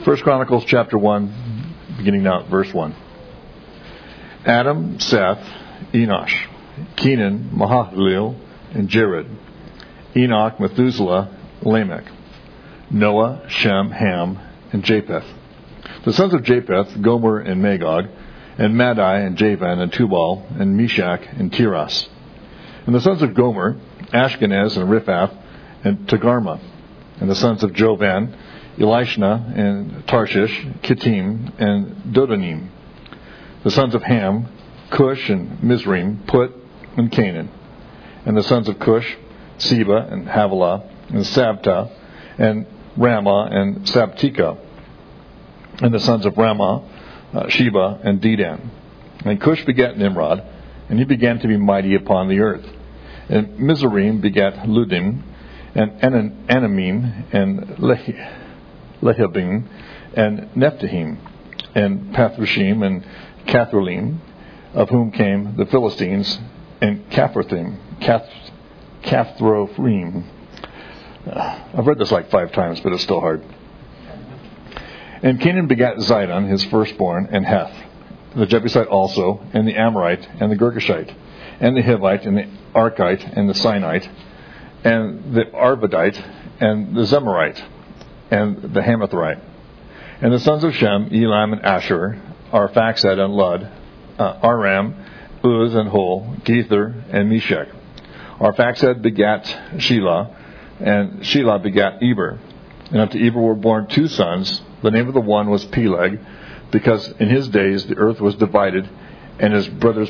First Chronicles chapter 1, beginning now at verse 1. Adam, Seth, Enosh, Kenan, Mahalalel, and Jared. Enoch, Methuselah, Lamech. Noah, Shem, Ham, and Japheth. The sons of Japheth, Gomer and Magog, and Madai and Javan and Tubal, and Meshach and Tiras. And the sons of Gomer, Ashkenaz and Riphath, and Togarmah. And the sons of Jovan, Elishna and Tarshish, Kittim, and Dodanim. The sons of Ham, Cush and Mizraim, Put, and Canaan. And the sons of Cush, Seba and Havilah, and Sabta, and Ramah and Sabtika. And the sons of Ramah, Sheba and Dedan. And Cush begat Nimrod, and he began to be mighty upon the earth. And Mizraim begat Ludim, and Anamim, and Lehabim, and Nephtahim, and Pathrushim, and Cathralim, of whom came the Philistines, and Caphrathim, Cathrophrim. I've read this like 5 times, but it's still hard. And Canaan begat Zidon, his firstborn, and Heth, the Jebusite also, and the Amorite, and the Girgashite, and the Hivite, and the Archite, and the Sinite, and the Arvadite, and the Zemarite, and the Hamathite. And the sons of Shem, Elam and Asher, Arphaxad and Lud, Aram, Uz and Hol, Gether, and Meshach. Arphaxad begat Shelah, and Shelah begat Eber. And unto Eber were born 2 sons. The name of the one was Peleg, because in his days the earth was divided, and his brother's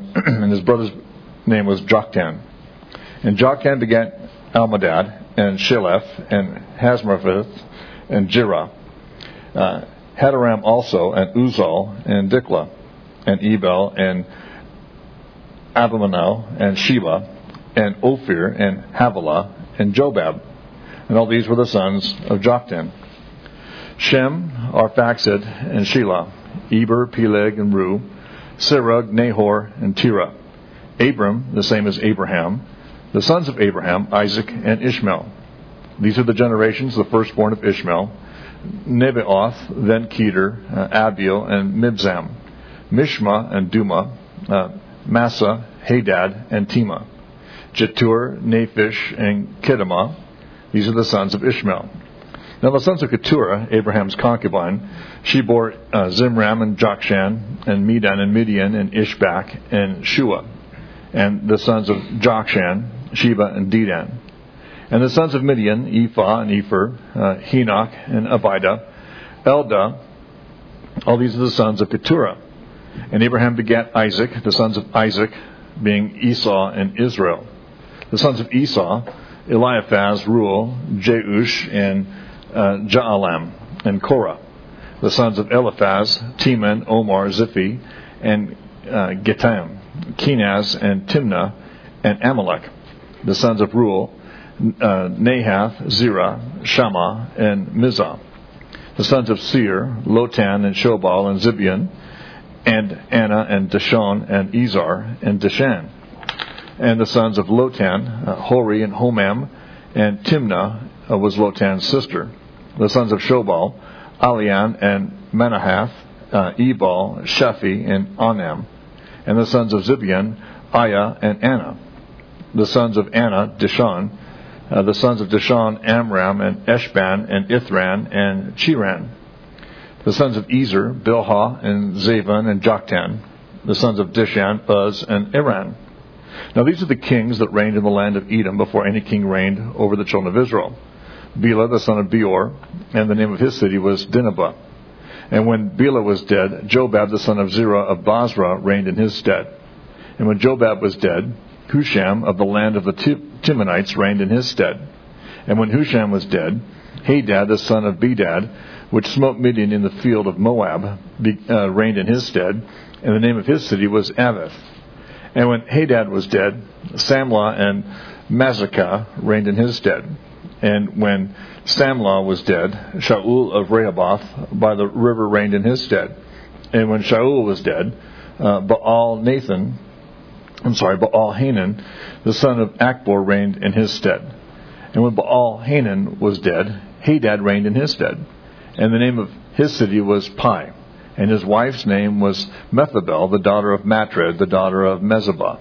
name was Joktan. And Joktan begat Almadad, and Sheleph, and Hasmapheth, and Jirah. Hadaram also, and Uzal, and Diklah, and Ebel, and Abimanel, and Sheba, and Ophir, and Havilah, and Jobab. And all these were the sons of Joktan. Shem, Arphaxad, and Shelah, Eber, Peleg, and Ru, Serug, Nahor, and Terah. Abram, the same as Abraham. The sons of Abraham, Isaac, and Ishmael. These are the generations, the firstborn of Ishmael. Nebaioth, then Kedar, Abiel, and Mibzam. Mishma, and Duma, Massa, Hadad, and Tema. Jetur, Naphish, and Kedemah. These are the sons of Ishmael. Now the sons of Keturah, Abraham's concubine, she bore Zimram and Jokshan, and Medan and Midian, and Ishbak, and Shua. And the sons of Jokshan, Sheba and Dedan. And the sons of Midian, Ephah and Epher, Henoch and Abida, Eldah. All these are the sons of Keturah. And Abraham begat Isaac, the sons of Isaac being Esau and Israel. The sons of Esau, Eliphaz, Ruel, Jeush, and Jaalam, and Korah. The sons of Eliphaz, Teman, Omar, Ziphi, and Getam, Kenaz, and Timnah, and Amalek. The sons of Ruel, Nahath, Zerah, Shammah, and Mizah. The sons of Seir, Lotan, and Shobal, and Zibeon, and Anna, and Dishon, and Ezar, and Dishan. And the sons of Lotan, Hori, and Homam, and Timnah was Lotan's sister. The sons of Shobal, Alian, and Manahath, Ebal, Shaphi, and Anam. And the sons of Zibeon, Aya, and Anna. The sons of Anna, Dishon. The sons of Dishon, Amram, and Eshban, and Ithran, and Chiran. The sons of Ezer, Bilhah, and Zavan, and Joktan. The sons of Dishan, Uz, and Iran. Now these are the kings that reigned in the land of Edom before any king reigned over the children of Israel. Bela, the son of Beor, and the name of his city was Dinhabah. And when Bela was dead, Jobab, the son of Zerah of Basra, reigned in his stead. And when Jobab was dead, Husham of the land of the Timonites reigned in his stead. And when Husham was dead, Hadad, the son of Bedad, which smote Midian in the field of Moab, reigned in his stead, and the name of his city was Avith. And when Hadad was dead, Samlah and Mazacah reigned in his stead. And when Samlah was dead, Shaul of Rehoboth by the river reigned in his stead. And when Shaul was dead, Baal-Hanan, the son of Achbor, reigned in his stead. And when Baal-Hanan was dead, Hadad reigned in his stead. And the name of his city was Pai, and his wife's name was Methabel, the daughter of Matred, the daughter of Mezhab.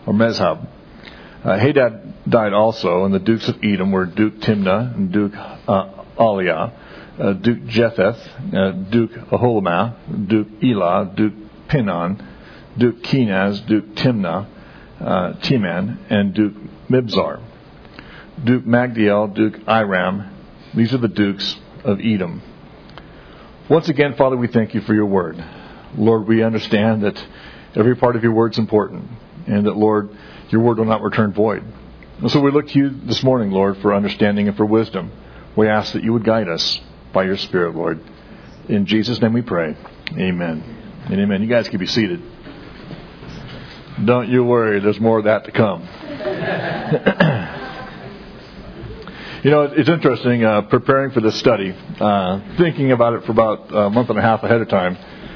Hadad died also, and the dukes of Edom were Duke Timnah, and Duke Aliah, Duke Jetheth, Duke Aholomah, Duke Elah, Duke Pinon, Duke Kenaz, Duke Timnah, Teman, and Duke Mibzar, Duke Magdiel, Duke Iram. These are the dukes of Edom. Once again, Father, we thank you for your word. Lord, we understand that every part of your word is important, and that, Lord, your word will not return void. And so we look to you this morning, Lord, for understanding and for wisdom. We ask that you would guide us by your Spirit, Lord. In Jesus' name we pray. Amen. And amen. You guys can be seated. Don't you worry, there's more of that to come. You know, it's interesting, preparing for this study, thinking about it for about a month and a half ahead of time,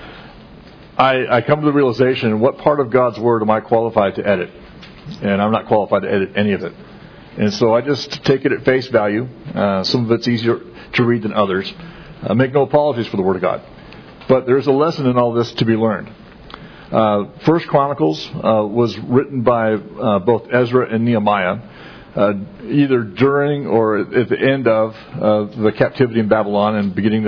I come to the realization, what part of God's Word am I qualified to edit? And I'm not qualified to edit any of it. And so I just take it at face value. Some of it's easier to read than others. Make no apologies for the Word of God. But there's a lesson in all this to be learned. First Chronicles was written by both Ezra and Nehemiah, either during or at the end of the captivity in Babylon and beginning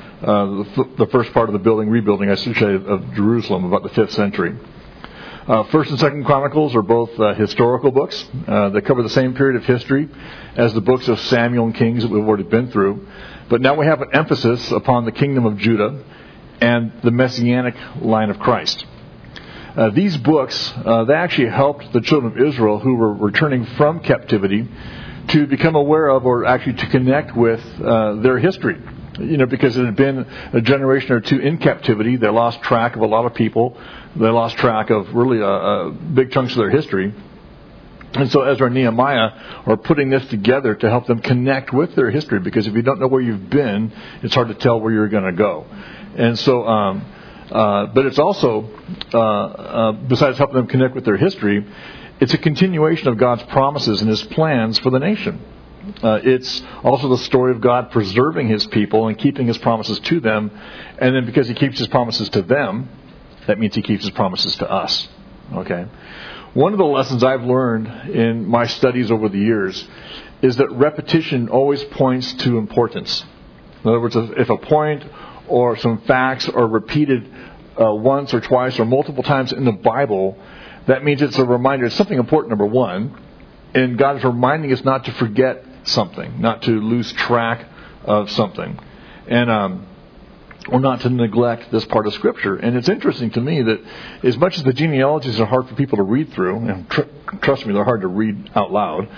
the first part of the rebuilding, I should say, of Jerusalem, about the 5th century. First and Second Chronicles are both historical books. They cover the same period of history as the books of Samuel and Kings that we've already been through. But now we have an emphasis upon the kingdom of Judah and the messianic line of Christ. These books, they actually helped the children of Israel who were returning from captivity to become aware of, or actually to connect with, their history. You know, because it had been a generation or two in captivity. They lost track of a lot of people. They lost track of really big chunks of their history. And so Ezra and Nehemiah are putting this together to help them connect with their history, because if you don't know where you've been, it's hard to tell where you're going to go. And so, but it's also, besides helping them connect with their history, it's a continuation of God's promises and His plans for the nation. It's also the story of God preserving His people and keeping His promises to them. And then because He keeps His promises to them, that means He keeps His promises to us. Okay? One of the lessons I've learned in my studies over the years is that repetition always points to importance. In other words, if a point or some facts are repeated once or twice or multiple times in the Bible, that means it's a reminder. It's something important, number one. And God is reminding us not to forget something, not to lose track of something, and or not to neglect this part of Scripture. And it's interesting to me that as much as the genealogies are hard for people to read through, and trust me, they're hard to read out loud,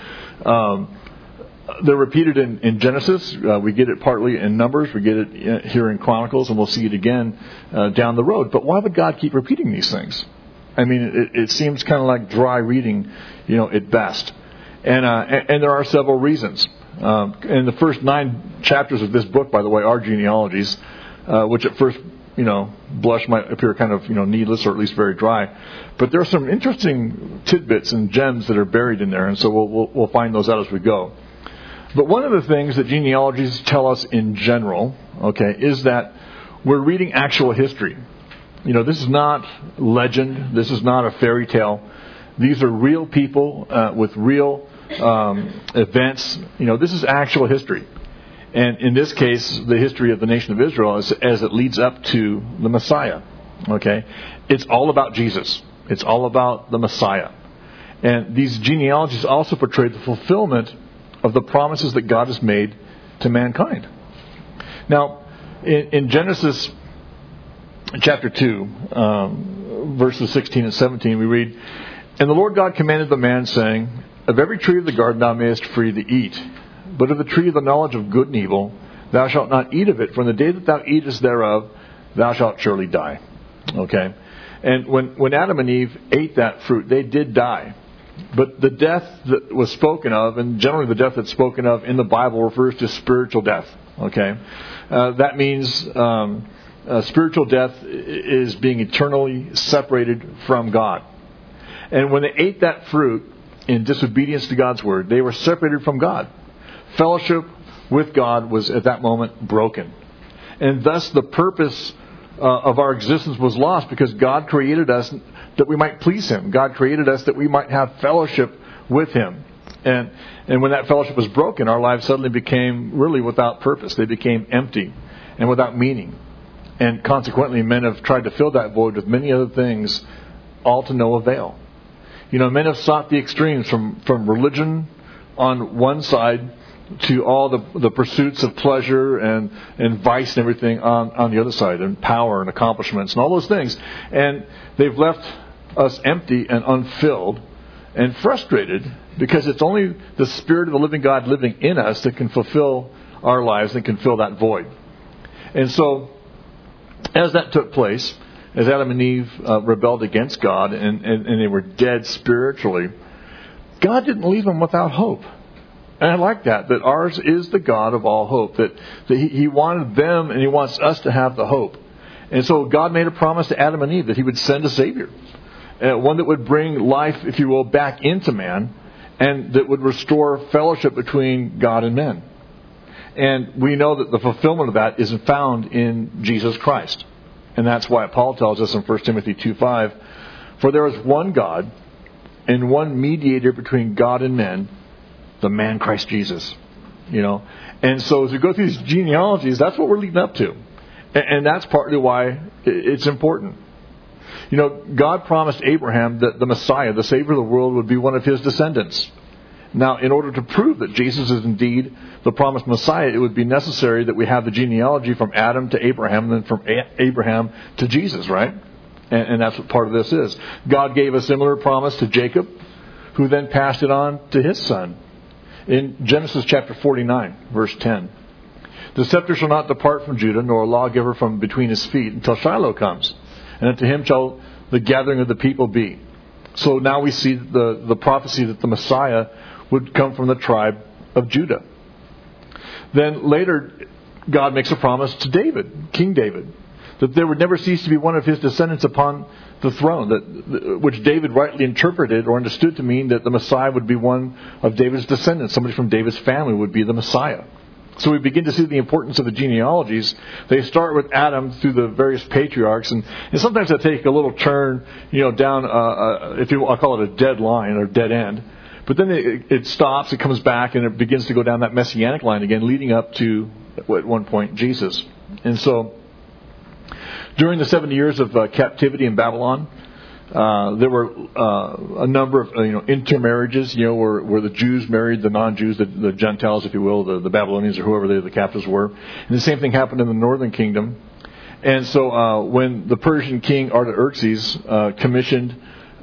they're repeated in Genesis. We get it partly in Numbers. We get it here in Chronicles, and we'll see it again down the road. But why would God keep repeating these things? I mean, it seems kind of like dry reading, at best. And there are several reasons. And the first 9 chapters of this book, by the way, are genealogies, which at first, blush might appear kind of, needless or at least very dry. But there are some interesting tidbits and gems that are buried in there, and so we'll find those out as we go. But one of the things that genealogies tell us in general, is that we're reading actual history. This is not legend. This is not a fairy tale. These are real people with real events. This is actual history. And in this case, the history of the nation of Israel as it leads up to the Messiah. It's all about Jesus. It's all about the Messiah. And these genealogies also portray the fulfillment of the promises that God has made to mankind. Now, in Genesis chapter 2, verses 16 and 17, we read, "And the Lord God commanded the man, saying, Of every tree of the garden thou mayest freely eat, but of the tree of the knowledge of good and evil thou shalt not eat of it, for in the day that thou eatest thereof thou shalt surely die." And when Adam and Eve ate that fruit, they did die. But the death that was spoken of, and generally the death that's spoken of in the Bible, refers to spiritual death. That means spiritual death is being eternally separated from God. And when they ate that fruit in disobedience to God's word, they were separated from God. Fellowship with God was at that moment broken. And thus the purpose of our existence was lost, because God created us that we might please Him. God created us that we might have fellowship with Him. And when that fellowship was broken, our lives suddenly became really without purpose. They became empty and without meaning. And consequently, men have tried to fill that void with many other things, all to no avail. Men have sought the extremes from religion on one side to all the pursuits of pleasure and vice and everything on the other side, and power and accomplishments and all those things. And they've left us empty and unfilled and frustrated, because it's only the Spirit of the living God living in us that can fulfill our lives and can fill that void. And so, as that took place, as Adam and Eve rebelled against God and they were dead spiritually, God didn't leave them without hope. And I like that ours is the God of all hope, that He wanted them and He wants us to have the hope. And so God made a promise to Adam and Eve that He would send a Savior. One that would bring life, if you will, back into man, and that would restore fellowship between God and men. And we know that the fulfillment of that is found in Jesus Christ. And that's why Paul tells us in 1 Timothy 2:5, "For there is one God and one mediator between God and men, the man Christ Jesus." And so as we go through these genealogies, that's what we're leading up to. And that's partly why it's important. God promised Abraham that the Messiah, the Savior of the world, would be one of his descendants. Now, in order to prove that Jesus is indeed the promised Messiah, it would be necessary that we have the genealogy from Adam to Abraham, and then from Abraham to Jesus, right? And that's what part of this is. God gave a similar promise to Jacob, who then passed it on to his son. In Genesis chapter 49, verse 10, "The scepter shall not depart from Judah, nor a lawgiver from between his feet, until Shiloh comes. And unto him shall the gathering of the people be." So now we see the prophecy that the Messiah would come from the tribe of Judah. Then later, God makes a promise to David, King David, that there would never cease to be one of his descendants upon the throne, which David rightly interpreted or understood to mean that the Messiah would be one of David's descendants. Somebody from David's family would be the Messiah. So we begin to see the importance of the genealogies. They start with Adam through the various patriarchs, and sometimes they take a little turn, down, I'll call it a dead line or dead end. But then it stops, it comes back, and it begins to go down that messianic line again, leading up to, at one point, Jesus. And so, during the 70 years of captivity in Babylon, there were a number of intermarriages, where the Jews married the non-Jews, the Gentiles, if you will, the Babylonians or whoever the captives were. And the same thing happened in the northern kingdom. And so when the Persian king Artaxerxes commissioned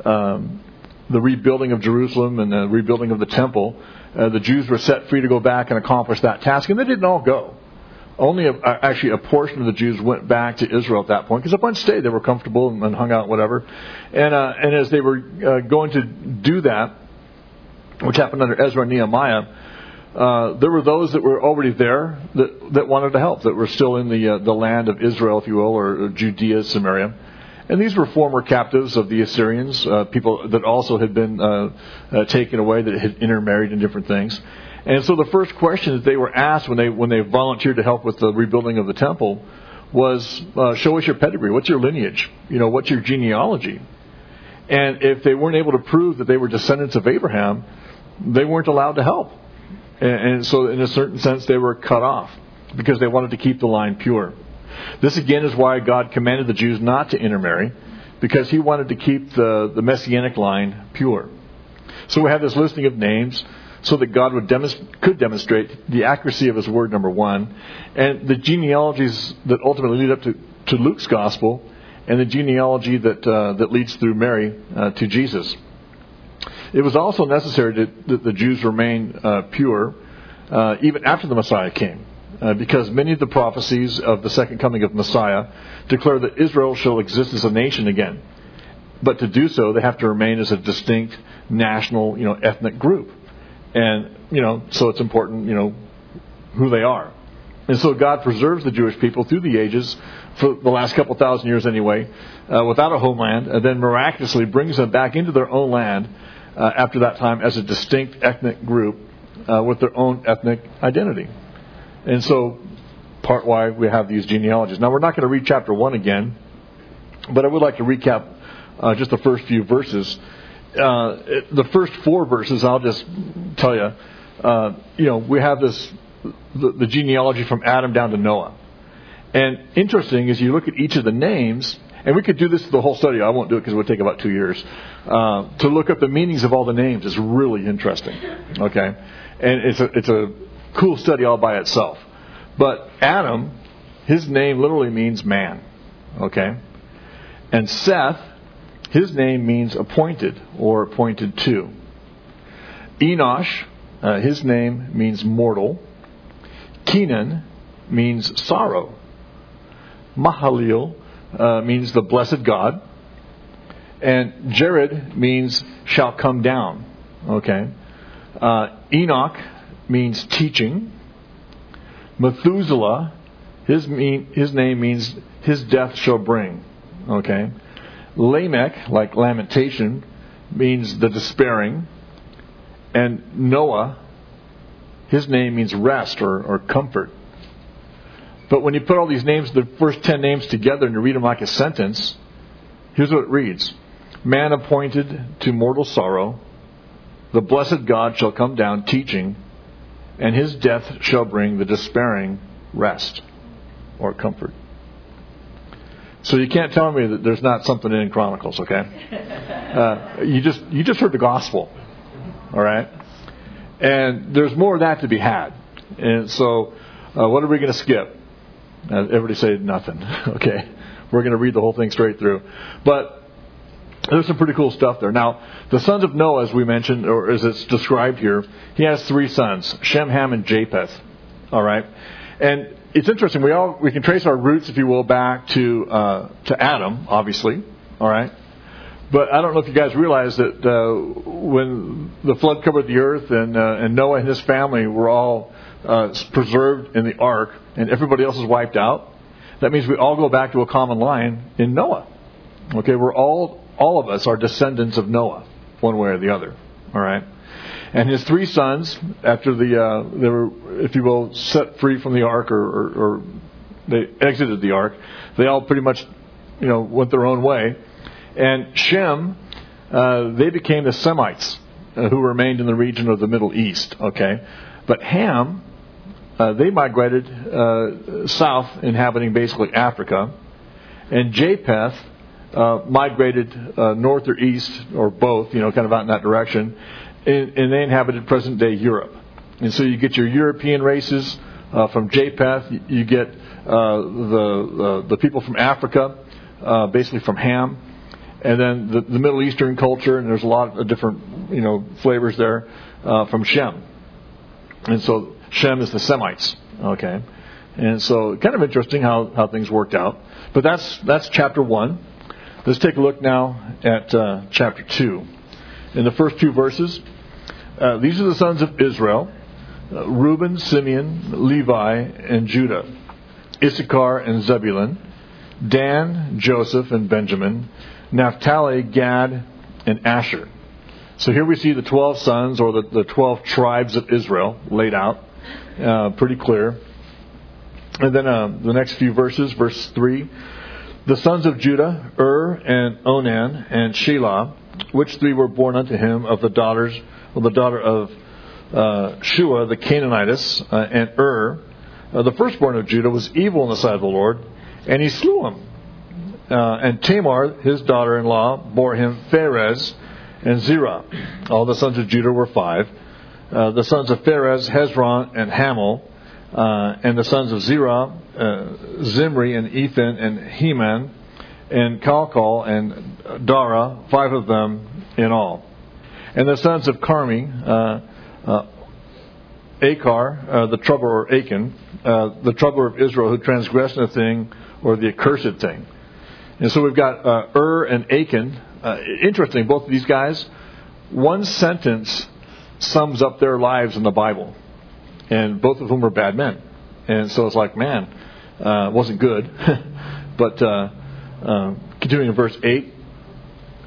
the rebuilding of Jerusalem and the rebuilding of the temple, the Jews were set free to go back and accomplish that task. And they didn't all go. Only actually a portion of the Jews went back to Israel at that point, because a bunch stayed. They were comfortable and hung out, whatever. And as they were going to do that, which happened under Ezra and Nehemiah, there were those that were already there that wanted to help, that were still in the land of Israel, if you will, or Judea, Samaria. And these were former captives of the Assyrians, people that also had been taken away, that had intermarried and different things. And so the first question that they were asked when they volunteered to help with the rebuilding of the temple was, show us your pedigree. What's your lineage? What's your genealogy? And if they weren't able to prove that they were descendants of Abraham, they weren't allowed to help. And so in a certain sense, they were cut off because they wanted to keep the line pure. This again is why God commanded the Jews not to intermarry, because He wanted to keep the messianic line pure. So we have this listing of names, so that God could demonstrate the accuracy of His word, number one, and the genealogies that ultimately lead up to Luke's gospel, and the genealogy that leads through Mary to Jesus. It was also necessary that the Jews remain pure even after the Messiah came, because many of the prophecies of the second coming of Messiah declare that Israel shall exist as a nation again. But to do so, they have to remain as a distinct national, ethnic group. And, so it's important, who they are. And so God preserves the Jewish people through the ages, for the last couple thousand years anyway, without a homeland, and then miraculously brings them back into their own land after that time as a distinct ethnic group with their own ethnic identity. And so part why we have these genealogies. Now, we're not going to read chapter 1 again, but I would like to recap just the first few verses. The first 4 verses, I'll just tell you, we have the genealogy from Adam down to Noah. And interesting is you look at each of the names, and we could do this the whole study. I won't do it because it would take about 2 years. To look up the meanings of all the names is really interesting. Okay, and it's a cool study all by itself. But Adam, his name literally means man. Okay, and Seth, his name means appointed or appointed to. Enosh, his name means mortal. Kenan means sorrow. Mahalalel means the blessed God. And Jared means shall come down. Okay. Enoch means teaching. Methuselah, his name means his death shall bring. Okay. Lamech, like lamentation, means the despairing. And Noah, his name means rest or comfort. But when you put all these names, the first 10 names together, and you read them like a sentence, here's what it reads. Man appointed to mortal sorrow, the blessed God shall come down teaching, and his death shall bring the despairing rest or comfort. So you can't tell me that there's not something in Chronicles, okay? You just heard the gospel, all right? And there's more of that to be had. And so what are we going to skip? Everybody say nothing. Okay. We're going to read the whole thing straight through. But there's some pretty cool stuff there. Now, the sons of Noah, as we mentioned, or as it's described here, he has 3 sons, Shem, Ham, and Japheth. All right. And it's interesting. We can trace our roots, if you will, back to Adam, obviously. All right. But I don't know if you guys realize that when the flood covered the earth and Noah and his family were all preserved in the ark and everybody else is wiped out, that means we all go back to a common line in Noah. Okay, we're all of us are descendants of Noah, one way or the other. All right, and his 3 sons, after they were, if you will, set free from the ark or they exited the ark, they all pretty much went their own way. And Shem, they became the Semites who remained in the region of the Middle East. Okay, but Ham, they migrated south, inhabiting basically Africa. And Japheth migrated north or east, or both, kind of out in that direction. And they inhabited present-day Europe. And so you get your European races from Japheth. You get the people from Africa, basically from Ham. And then the Middle Eastern culture, and there's a lot of different, flavors there from Shem. And so Shem is the Semites, okay? And so kind of interesting how things worked out. But that's chapter 1. Let's take a look now at chapter 2. In the first 2 verses, these are the sons of Israel, Reuben, Simeon, Levi, and Judah, Issachar and Zebulun, Dan, Joseph, and Benjamin, Naphtali, Gad, and Asher. So here we see the 12 sons, or the 12 tribes of Israel laid out. Pretty clear. And then the next few verses, verse 3. The sons of Judah, and Onan, and Shelah, which 3 were born unto him of the daughter of Shua the Canaanitess, and the firstborn of Judah, was evil in the sight of the Lord, and he slew him. And Tamar, his daughter-in-law, bore him Pharez and Zerah. All the sons of Judah were 5. The sons of Pharez, Hezron, and Hamel. And the sons of Zerah, Zimri, and Ethan, and Heman, and Kalkol, and Dara, 5 of them in all. And the sons of Carmi, Achar, the troubler, or Achan, the troubler of Israel, who transgressed a thing, or the accursed thing. And so we've got and Achan. Interesting, both of these guys. One sentence sums up their lives in the Bible. And both of them were bad men. And so it's like, man, it wasn't good. But continuing in verse 8.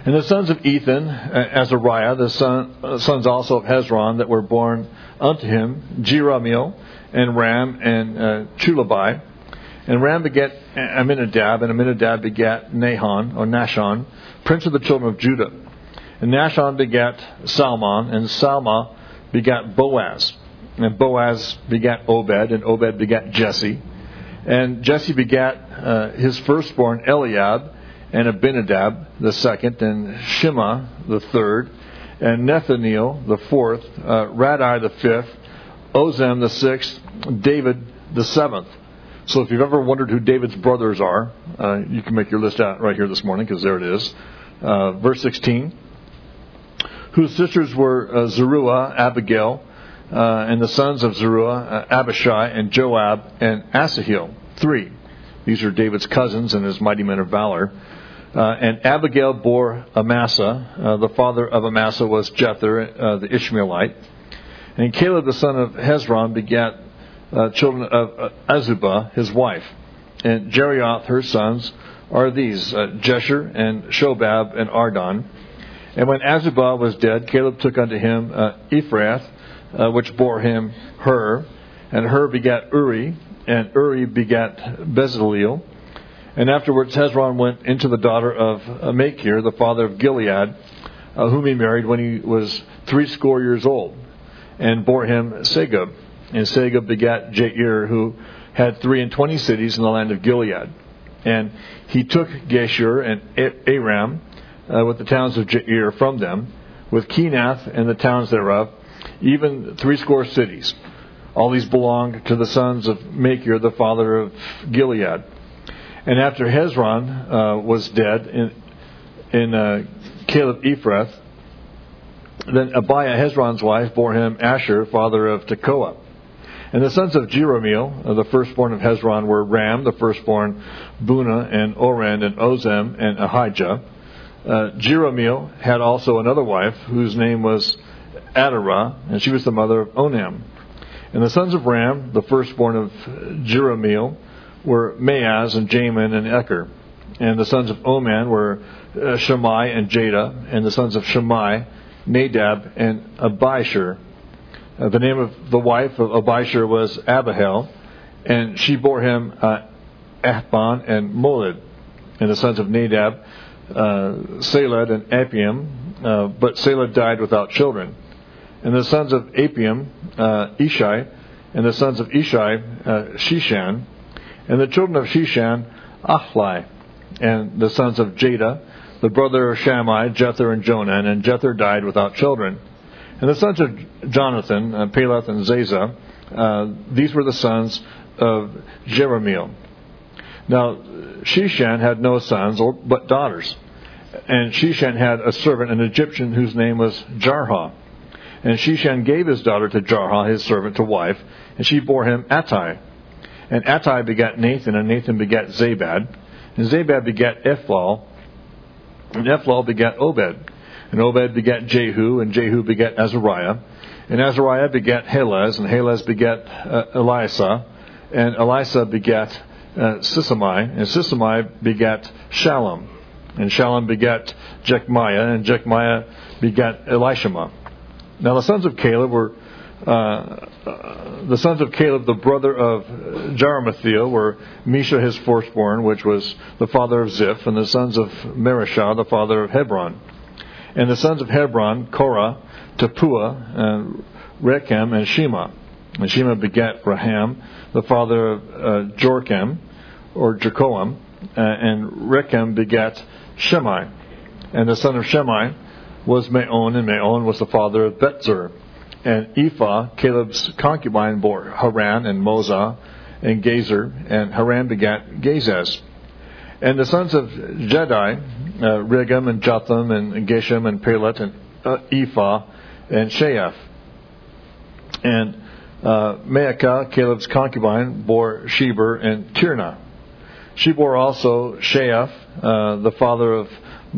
And the sons of Ethan, Azariah, the sons also of Hezron that were born unto him, Jerahmeel, and Ram, and Chulabai. And Ram begat Amminadab, and Amminadab begat Nahshon, prince of the children of Judah. And Nahshon begat Salmon, and Salma begat Boaz. And Boaz begat Obed, and Obed begat Jesse. And Jesse begat his firstborn Eliab, and Abinadab the second, and Shema the third, and Nethaneel the fourth, Radai the fifth, Ozem the sixth, David the seventh. So if you've ever wondered who David's brothers are, you can make your list out right here this morning, because there it is. Verse 16, whose sisters were Zeruiah, Abigail, and the sons of Zeruiah, Abishai, and Joab, and Asahel. 3. These are David's cousins and his mighty men of valor. And Abigail bore Amasa. The father of Amasa was Jether, the Ishmaelite. And Caleb, the son of Hezron, begat children of Azubah, his wife. And Jerioth, her sons, are these, Jesher, and Shobab, and Ardon. And when Azubah was dead, Caleb took unto him Ephrath, which bore him Hur. And Hur begat Uri, and Uri begat Bezaleel. And afterwards Hezron went into the daughter of Machir, the father of Gilead, whom he married when he was 80 years old, and bore him Segub. And Segub begat Jair, who had 23 cities in the land of Gilead. And he took Geshur and Aram with the towns of Jair from them, with Kenath and the towns thereof, even 80 cities. All these belonged to the sons of Machir, the father of Gilead. And after Hezron was dead in Caleb Ephrath, then Abiah, Hezron's wife, bore him Asher, father of Tekoa. And the sons of Jerahmeel, the firstborn of Hezron, were Ram, the firstborn, Bunah, and Oren, and Ozem, and Ahijah. Jerahmeel had also another wife, whose name was Adarah, and she was the mother of Onam. And the sons of Ram, the firstborn of Jerahmeel, were Maaz, and Jamin, and Eker. And the sons of Oman were Shammai and Jada, and the sons of Shammai, Nadab, and Abishur. The name of the wife of Abishur was Abihail, and she bore him Ahban and Molid. And the sons of Nadab, Saled and Apiam, but Saled died without children. And the sons of Apiam, Ishai, and the sons of Ishai, Shishan. And the children of Shishan, Ahlai. And the sons of Jada, the brother of Shammai, Jether and Jonan, and Jether died without children. And the sons of Jonathan, Peleth and Zazah, these were the sons of Jerahmeel. Now, Shishan had no sons, but daughters. And Shishan had a servant, an Egyptian, whose name was Jarha. And Shishan gave his daughter to Jarha, his servant, to wife, and she bore him Attai. And Attai begat Nathan, and Nathan begat Zabad. And Zabad begat Ephlal, and Ephlal begat Obed. And Obed begat Jehu, and Jehu begat Azariah. And Azariah begat Helez, and Helez begat Elisa. And Elisa begat Sisamai, and Sisamai begat Shalom. And Shalom begat Jechmiah, and Jechmiah begat Elishama. Now the sons of Caleb were the brother of Jerahmeel, were Misha his firstborn, which was the father of Ziph, and the sons of Marishah, the father of Hebron. And the sons of Hebron, Korah, Tapua, and Rechem, and Shema. And Shema begat Raham, the father of Jorchem, or Jecoam, and Rechem begat Shemai. And the son of Shemai was Maon, and Maon was the father of Betzur. And Ephah, Caleb's concubine, bore Haran and Mozah and Gazer, and Haran begat Gazez. And the sons of Jedi, Regem and Jotham and Geshem and Pelet and Ephah and Sheaph. And Maacah, Caleb's concubine, bore Sheber and Tirna. She bore also Sheaph, the father of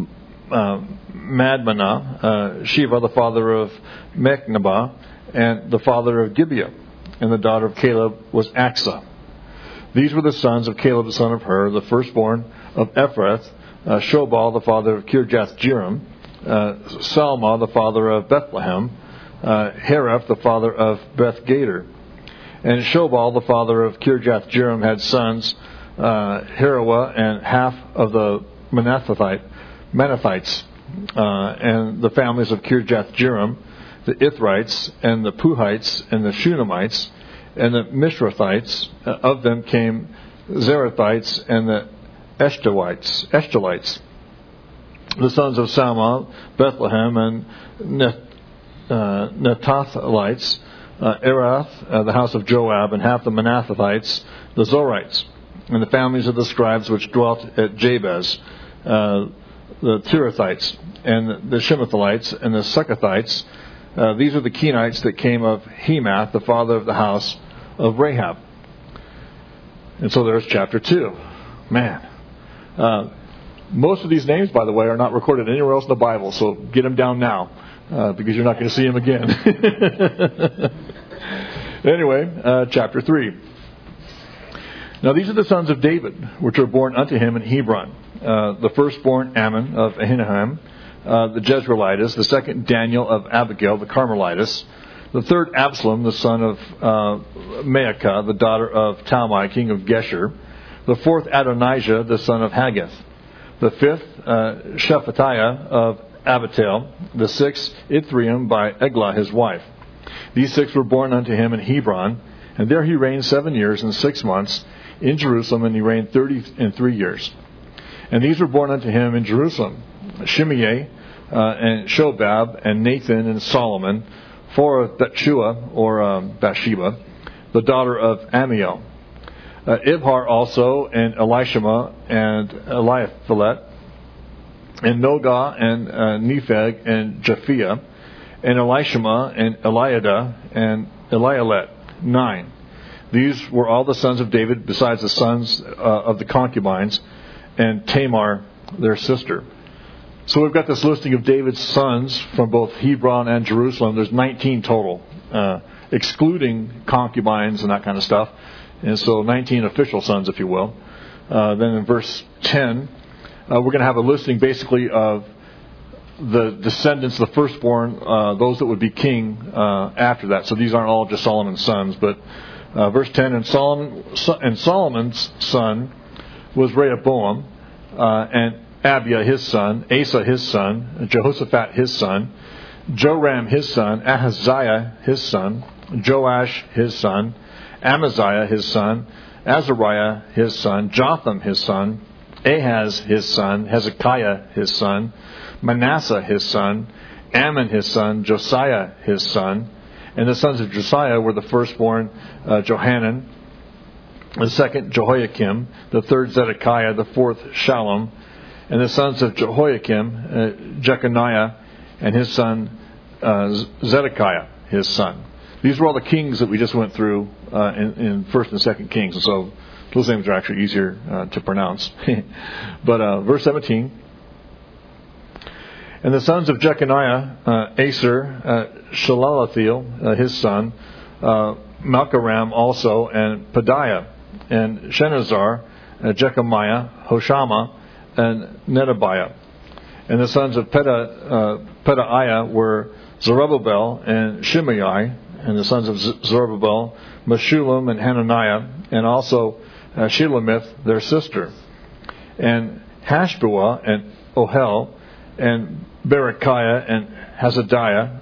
Madmanah, Shiva, the father of Mechnabah, and the father of Gibeah. And the daughter of Caleb was Achsah. These were the sons of Caleb the son of Hur, the firstborn of Ephrath, Shobal, the father of Kirjath-jearim, Salma, the father of Bethlehem, Hareph, the father of Beth-gader. And Shobal, the father of Kirjath-jearim, had sons, Harawah and half of the Manathites, and the families of Kirjath-jearim, the Ithrites, and the Puhites, and the Shunamites, and the Mishrathites. Of them came Zerethites and the Eshtolites. The sons of Salma, Bethlehem, and Netophathites, Erath, the house of Joab, and half the Manathites, the Zorites. And the families of the scribes which dwelt at Jabez, the Tirathites, and the Shemathalites, and the Succothites. These are the Kenites that came of Hemath, the father of the house of Rahab. And so there's chapter 2. Man. Most of these names, by the way, are not recorded anywhere else in the Bible, so get them down now, because you're not going to see them again. Anyway, chapter 3. Now these are the sons of David, which were born unto him in Hebron. The firstborn Ammon of Ahinoam, the Jezreelitess. The second Daniel of Abigail, the Carmelitess. The third Absalom, the son of Maacah, the daughter of Talmai, king of Geshur. The fourth Adonijah, the son of Haggith. The fifth Shephatiah of Abital. The sixth Ithream by Eglah his wife. These six were born unto him in Hebron, and there he reigned 7 years and 6 months in Jerusalem, and he reigned 33 years. And these were born unto him in Jerusalem: Shimei, and Shobab, and Nathan, and Solomon, four of Bathsheba, or Bathsheba, the daughter of Amiel. Ibhar also, and Elishama, and Eliaphilet, and Nogah, and Nepheg, and Japhia, and Elishama, and Eliada, and Elialet, 9. These were all the sons of David, besides the sons of the concubines, and Tamar, their sister. So we've got this listing of David's sons from both Hebron and Jerusalem. There's 19 total, excluding concubines and that kind of stuff. And so 19 official sons, if you will. Then in verse 10, we're going to have a listing basically of the descendants, the firstborn, those that would be king after that. So these aren't all just Solomon's sons. But verse 10, and Solomon's son was Rehoboam, and Abiah his son, Asa his son, Jehoshaphat his son, Joram his son, Ahaziah his son, Joash his son, Amaziah his son, Azariah his son, Jotham his son, Ahaz his son, Hezekiah his son, Manasseh his son, Ammon his son, Josiah his son. And the sons of Josiah were the firstborn Johanan, the second Jehoiakim, the third Zedekiah, the fourth Shallum. And the sons of Jehoiakim, Jeconiah, and his son Zedekiah, his son. These were all the kings that we just went through in 1st and 2nd Kings. And so those names are actually easier to pronounce. But verse 17. And the sons of Jeconiah, Aser, Shalalathiel, his son, Malcharam also, and Pedaiah, and Shenazar, Jechemiah, Hoshama, and Nedabiah. And the sons of Pedaiah were Zerubbabel and Shimei, and the sons of Zerubbabel, Meshullam and Hananiah, and also Shelemith, their sister. And Hashbua and Ohel, and Berechiah and Hazadah,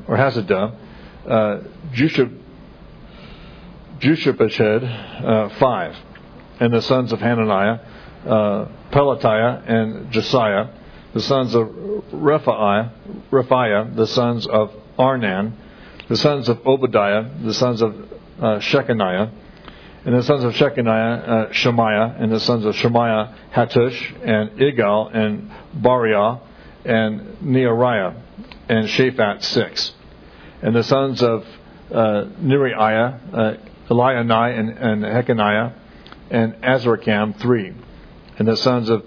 Jushapeshed, 5. And the sons of Hananiah, Pelatiah and Josiah, the sons of Rephiah, the sons of Arnan, the sons of Obadiah, the sons of Shechaniah, and the sons of Shechaniah, Shemaiah, and the sons of Shemaiah, Hattush, and Igal, and Bariah, and Neariah, and Shaphat, 6. And the sons of Neriah, Elianai, and Hekaniah, and Azrikam, 3. And the sons of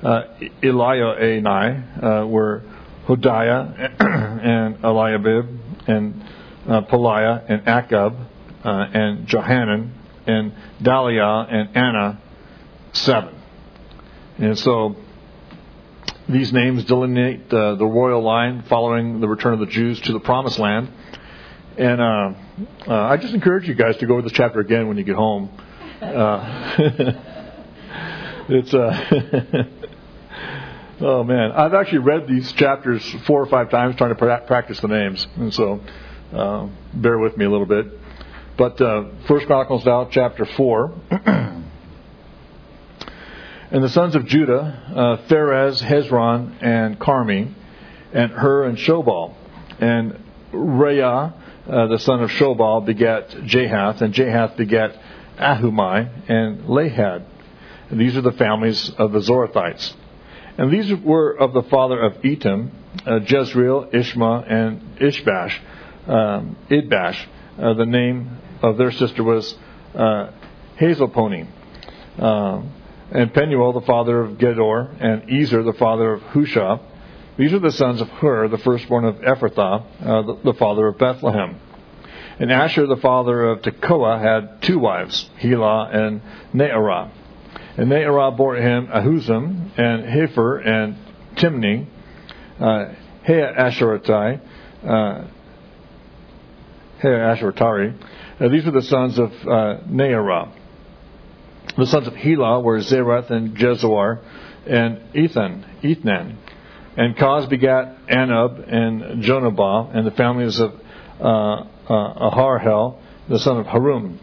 Elianai were Hodiah, and Eliabib, and Peliah, and Akab, and Johanan, and Daliah, and Anna, 7. And so These names delineate the royal line following the return of the Jews to the Promised Land. And I just encourage you guys to go over this chapter again when you get home. It's oh man, I've actually read these chapters 4 or 5 times trying to practice the names, and so bear with me a little bit. But 1 Chronicles now, chapter 4. And the sons of Judah, Pharez, Hezron, and Carmi, and Hur and Shobal. And Reah, the son of Shobal, begat Jahath, and Jahath begat Ahumai and Lahad. And these are the families of the Zorathites. And these were of the father of Etam, Jezreel, Ishma, and Idbash. The name of their sister was Hazelponi. And Penuel, the father of Gedor, and Ezer, the father of Hushah. These are the sons of Hur, the firstborn of Ephrathah, the father of Bethlehem. And Asher, the father of Tekoa, had 2 wives, Helah and Nearah. And Nearah bore him Ahuzam, and Hepher, and Timni, Heasheratari. These are the sons of Nearah. The sons of Helah were Zereth and Jezoar and Ethnan. And Koz begat Anub and Jonabah, and the families of Aharhel, the son of Harum.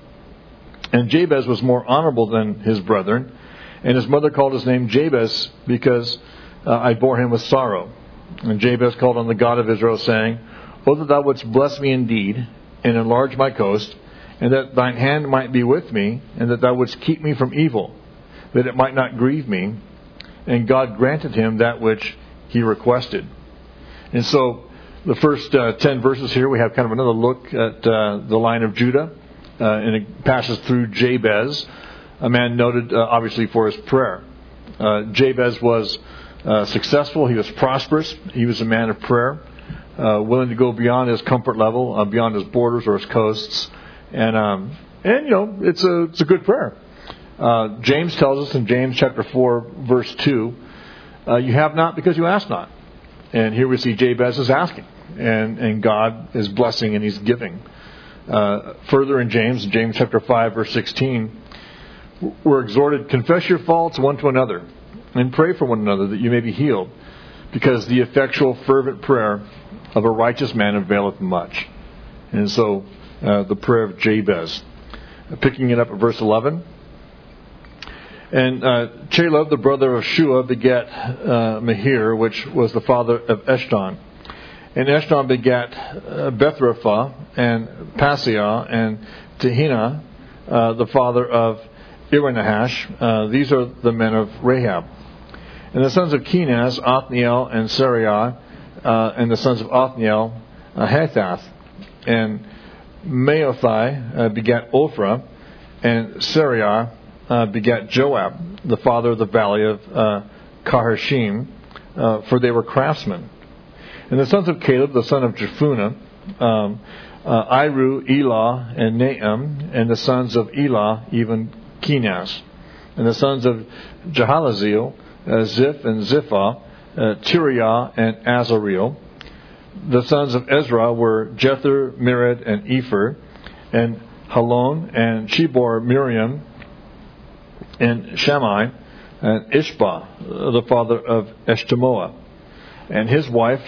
And Jabez was more honorable than his brethren, and his mother called his name Jabez, because I bore him with sorrow. And Jabez called on the God of Israel, saying, O that thou wouldst bless me indeed, and enlarge my coast, and that thine hand might be with me, and that thou wouldst keep me from evil, that it might not grieve me. And God granted him that which he requested. And so the first 10 verses here, we have kind of another look at the line of Judah. And it passes through Jabez, a man noted obviously for his prayer. Jabez was successful. He was prosperous. He was a man of prayer, willing to go beyond his comfort level, beyond his borders or his coasts. And you know, it's a good prayer. James tells us in James chapter 4, verse 2, you have not because you ask not. And here we see Jabez is asking, and God is blessing and he's giving. Further in James chapter 5, verse 16, we're exhorted, confess your faults one to another, and pray for one another that you may be healed, because the effectual fervent prayer of a righteous man availeth much. And so the prayer of Jabez. Picking it up at verse 11. And Chaleb, the brother of Shua, begat Mehir, which was the father of Eshton. And Eshton begat Bethrapha, and Paseah, and Tehina, the father of Iranahash. These are the men of Rahab. And the sons of Kenaz, Othniel, and Sariah, and the sons of Othniel, Hathath. And Meothai begat Ophrah, and Sariah begat Joab, the father of the valley of Kaharshim, for they were craftsmen. And the sons of Caleb, the son of Jephunneh, Iru, Elah, and Naam, and the sons of Elah, even Kenaz. And the sons of Jahalaziel, Ziph and Ziphah, Tiriah and Azareel. The sons of Ezra were Jether, Mered, and Epher, and Halon, and Shebor, Miriam, and Shammai, and Ishbah, the father of Eshtemoa. And his wife,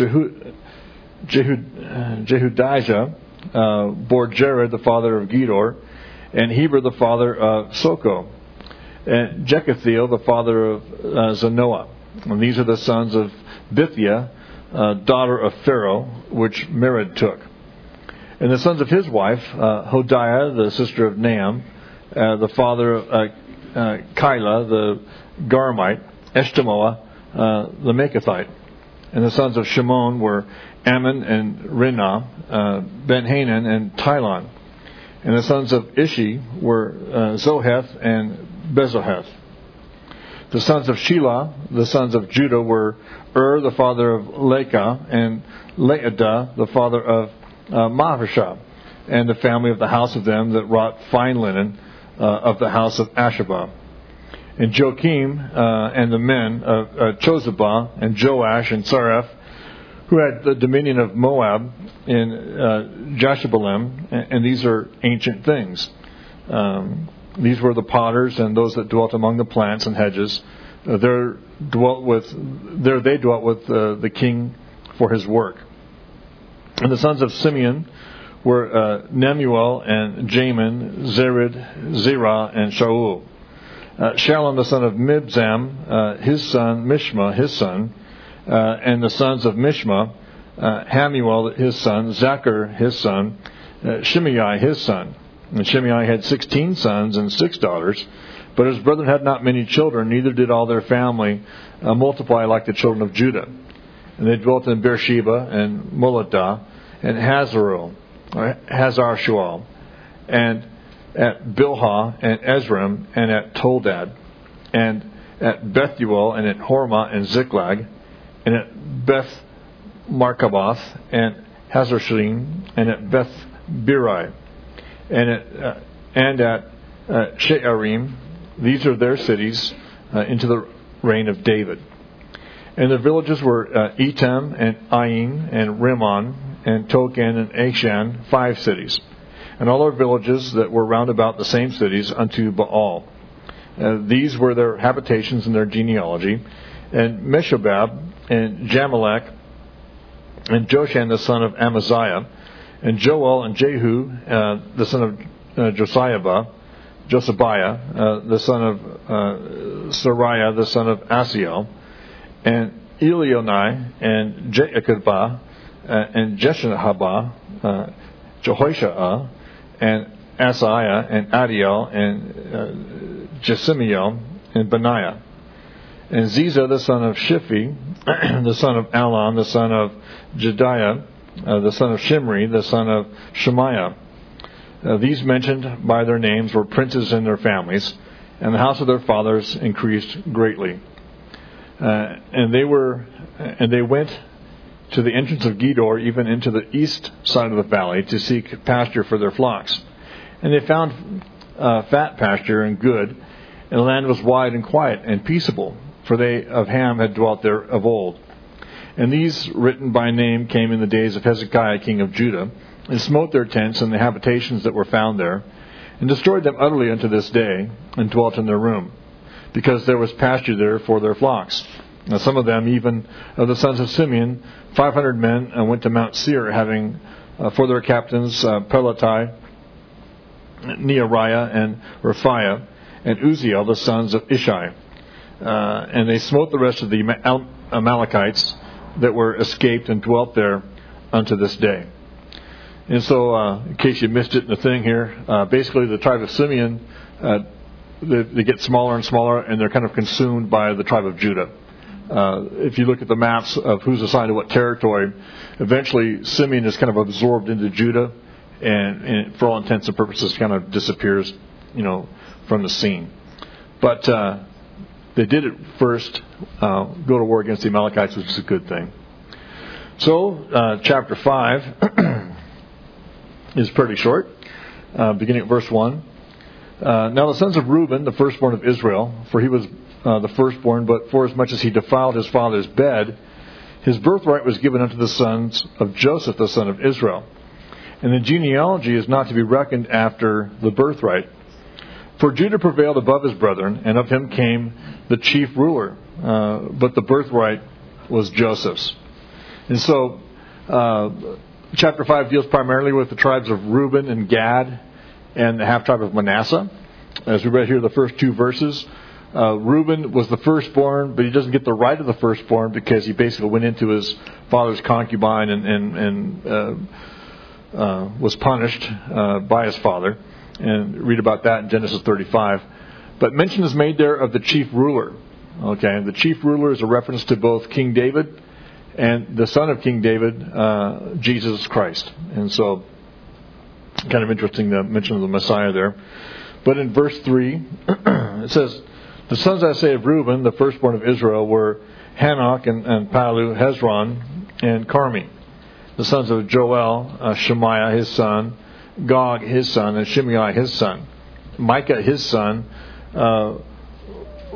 Jehudijah, bore Jared, the father of Gedor, and Heber, the father of Soko, and Jekathiel, the father of Zanoah. And these are the sons of Bithia, daughter of Pharaoh, which Mered took. And the sons of his wife, Hodiah, the sister of Naam, the father of Keilah, the Garmite, Eshtemoa, the Maachathite. And the sons of Shimon were Ammon and Rinah, Ben-Hanan and Tilon. And the sons of Ishi were Zoheth and Bezoheth. The sons of Shelah, the sons of Judah, were the father of Lekah, and Laadah, the father of Maharshah, and the family of the house of them that wrought fine linen of the house of Ashabah. and Joachim and the men of Chozabah and Joash and Sareph, who had the dominion of Moab in Jashabalim, and these are ancient things. These were the potters and those that dwelt among the plants and hedges. There they dwelt with the king for his work. And the sons of Simeon were Nemuel and Jamin, Zered, Zerah, and Shaul. Shalom, the son of Mibzam, his son, Mishma, his son, and the sons of Mishma, Hamuel, his son, Zachar, his son, Shimei, his son. And Shimei had 16 sons and 6 daughters, but his brethren had not many children, neither did all their family multiply like the children of Judah. And they dwelt in Beersheba and Moladah and Hazar Shual, and at Bilhah and Ezram and at Toldad, and at Bethuel and at Hormah and Ziklag, and at Beth Markaboth and Hazar-Shalim, and at Beth Birai, and at Shearim. These are their cities into the reign of David. And the villages were Etam and Ain and Rimmon and Token and Ashan, 5 cities. And all their villages that were round about the same cities unto Baal. These were their habitations and their genealogy. And Meshobab and Jamelech and Joshan the son of Amaziah, and Joel and Jehu the son of Josiabiah, the son of Sariah the son of Asiel, and Elionai and Jaakabah and Jeshahabah, Jehoshua and Asaiah and Adiel and Jesimiel and Benaiah, and Ziza the son of Shiphi, the son of Alon, the son of Jediah, the son of Shimri, the son of Shemaiah. These mentioned by their names were princes in their families, and the house of their fathers increased greatly. And they went to the entrance of Gedor, even into the east side of the valley, to seek pasture for their flocks. And they found fat pasture and good, and the land was wide and quiet and peaceable, for they of Ham had dwelt there of old. And these, written by name, came in the days of Hezekiah king of Judah, and smote their tents and the habitations that were found there, and destroyed them utterly unto this day, and dwelt in their room, because there was pasture there for their flocks. Now some of them, even of the sons of Simeon, 500 men, went to Mount Seir, having for their captains Pelatai, Neariah, and Raphiah, and Uziel, the sons of Ishai. And they smote the rest of the Amalekites that were escaped and dwelt there unto this day. And so, in case you missed it in the thing here, basically the tribe of Simeon, they get smaller and smaller, and they're kind of consumed by the tribe of Judah. If you look at the maps of who's assigned to what territory, eventually Simeon is kind of absorbed into Judah, and for all intents and purposes kind of disappears, from the scene. But they did it first, go to war against the Amalekites, which is a good thing. So, chapter 5 is pretty short, beginning at verse 1. Now the sons of Reuben, the firstborn of Israel, for he was the firstborn, but forasmuch as he defiled his father's bed, his birthright was given unto the sons of Joseph, the son of Israel. And the genealogy is not to be reckoned after the birthright. For Judah prevailed above his brethren, and of him came the chief ruler, but the birthright was Joseph's. And so, chapter 5 deals primarily with the tribes of Reuben and Gad and the half-tribe of Manasseh. As we read here, the first 2 verses, Reuben was the firstborn, but he doesn't get the right of the firstborn because he basically went into his father's concubine and was punished by his father. And read about that in Genesis 35. But mention is made there of the chief ruler. Okay, the chief ruler is a reference to both King David and the son of King David, Jesus Christ. And so, kind of interesting the mention of the Messiah there. But in verse 3, it says, the sons, I say, of Reuben, the firstborn of Israel, were Hanok and Palu, Hezron, and Carmi. The sons of Joel, Shemaiah, his son, Gog, his son, and Shimei, his son. Micah, his son,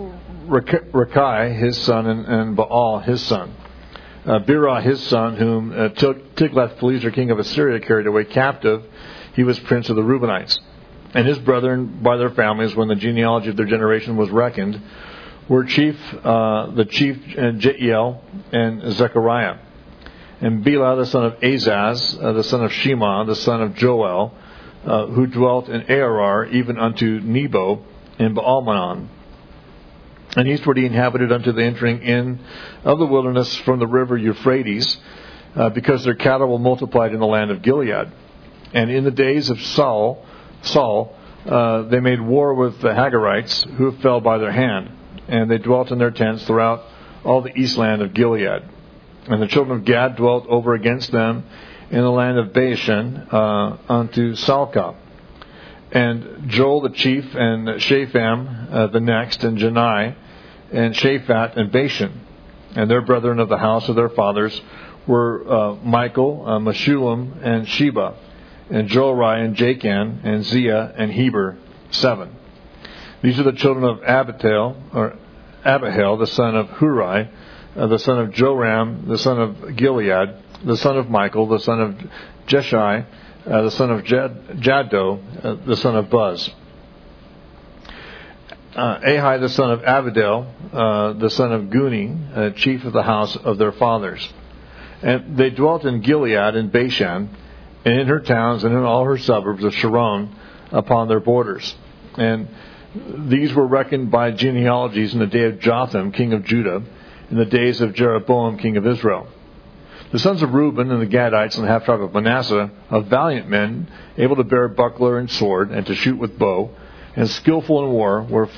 Rekai his son, and Baal his son. Birah his son, whom Tiglath-Pileser king of Assyria carried away captive. He was prince of the Reubenites. And his brethren, by their families, when the genealogy of their generation was reckoned, were the chief Jeiel and Zechariah. And Bela the son of Azaz, the son of Shema, the son of Joel, who dwelt in Arar, even unto Nebo in Baalmanon. And eastward he inhabited unto the entering in of the wilderness from the river Euphrates, because their cattle were multiplied in the land of Gilead. And in the days of Saul, they made war with the Hagarites, who fell by their hand. And they dwelt in their tents throughout all the east land of Gilead. And the children of Gad dwelt over against them in the land of Bashan unto Salcah. And Joel the chief, and Shapham the next, and Janai, and Shaphat, and Bashan. And their brethren of the house of their fathers were Michael, Meshullam, and Sheba, and Jorai, and Jachan, and Zia, and Heber, 7. These are the children of Abihail, the son of Huri, the son of Joram, the son of Gilead, the son of Michael, the son of Jeshai, the son of Jaddo, the son of Buz. Ahai, the son of Abidel, the son of Guni, chief of the house of their fathers. And they dwelt in Gilead and Bashan, and in her towns and in all her suburbs of Sharon upon their borders. And these were reckoned by genealogies in the day of Jotham, king of Judah, in the days of Jeroboam, king of Israel. The sons of Reuben and the Gadites and the half-tribe of Manasseh, of valiant men, able to bear buckler and sword, and to shoot with bow, and skillful in war, were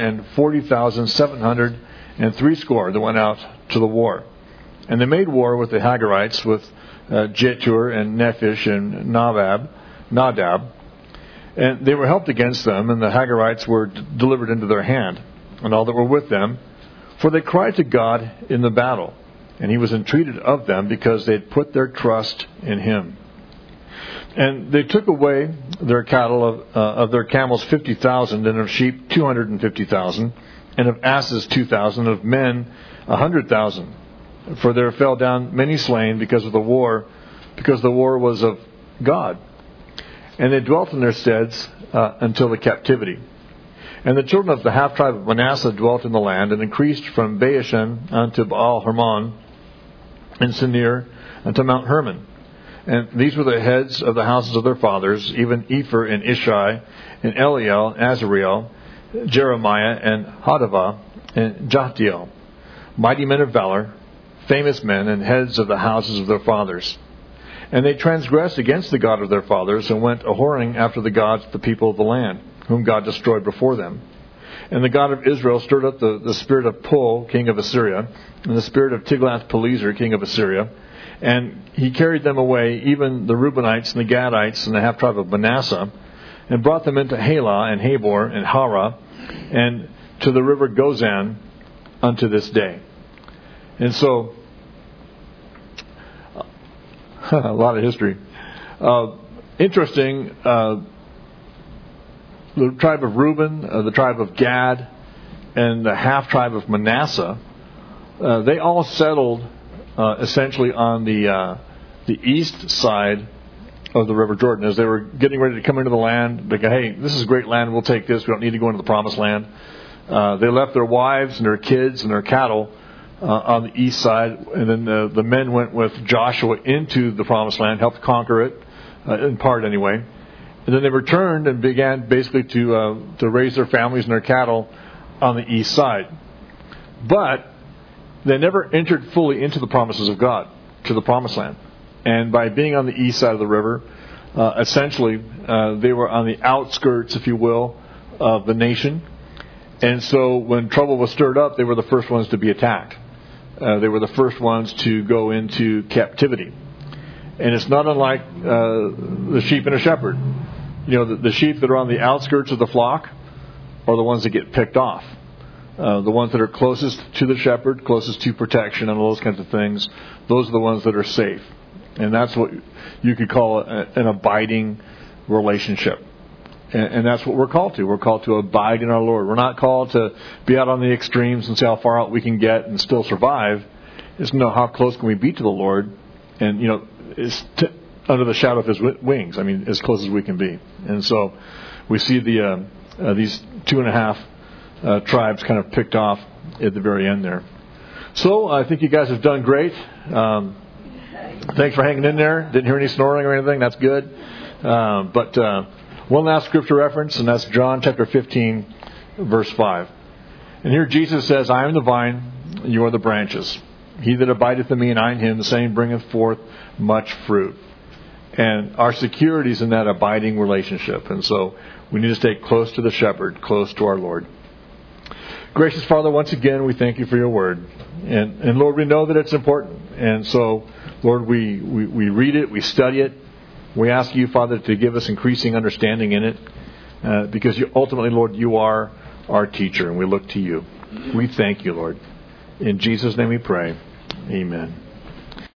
40,760 that went out to the war. And they made war with the Hagarites, with Jetur and Nephish and Nadab. And they were helped against them, and the Hagarites were delivered into their hand, and all that were with them. For they cried to God in the battle, and he was entreated of them, because they had put their trust in him. And they took away their cattle of their camels 50,000, and of sheep 250,000, and of asses 2,000, and of men 100,000. For there fell down many slain because the war was of God. And they dwelt in their steads until the captivity. And the children of the half-tribe of Manasseh dwelt in the land, and increased from Bashan unto Baal-Hermon, and Sinir unto Mount Hermon. And these were the heads of the houses of their fathers, even Epher and Ishai, and Eliel, and Azariel, Jeremiah, and Hadavah, and Jahdiel, mighty men of valor, famous men, and heads of the houses of their fathers. And they transgressed against the God of their fathers, and went a-whoring after the gods of the people of the land, whom God destroyed before them. And the God of Israel stirred up the spirit of Pul, king of Assyria, and the spirit of Tiglath-Pileser, king of Assyria, and he carried them away, even the Reubenites and the Gadites and the half-tribe of Manasseh, and brought them into Halah and Habor and Hara, and to the river Gozan unto this day. And so, a lot of history. Interesting, the tribe of Reuben, the tribe of Gad, and the half-tribe of Manasseh, they all settled essentially on the east side of the River Jordan. As they were getting ready to come into the land, they go, hey, this is great land, we'll take this, we don't need to go into the promised land. They left their wives and their kids and their cattle on the east side, and then the men went with Joshua into the promised land, helped conquer it, in part anyway. And then they returned and began basically to raise their families and their cattle on the east side. But they never entered fully into the promises of God, to the promised land. And by being on the east side of the river, essentially they were on the outskirts, if you will, of the nation. And so when trouble was stirred up, they were the first ones to be attacked. They were the first ones to go into captivity. And it's not unlike the sheep and a shepherd. You know, the sheep that are on the outskirts of the flock are the ones that get picked off. The ones that are closest to the shepherd, closest to protection and all those kinds of things, those are the ones that are safe. And that's what you could call an abiding relationship. And that's what we're called to. We're called to abide in our Lord. We're not called to be out on the extremes and see how far out we can get and still survive. It's to know how close can we be to the Lord, and it's under the shadow of His wings. I mean, as close as we can be. And so we see these 2.5 tribes kind of picked off at the very end there. So I think you guys have done great. Thanks for hanging in there. Didn't hear any snoring or anything. That's good. But one last scripture reference, and that's John chapter 15, verse 5. And here Jesus says, I am the vine, you are the branches. He that abideth in me and I in him, the same bringeth forth much fruit. And our security is in that abiding relationship. And so we need to stay close to the shepherd, close to our Lord. Gracious Father, once again, we thank you for your word. And Lord, we know that it's important. And so, Lord, we read it, we study it. We ask you, Father, to give us increasing understanding in it. Because ultimately, Lord, you are our teacher, and we look to you. We thank you, Lord. In Jesus' name we pray. Amen.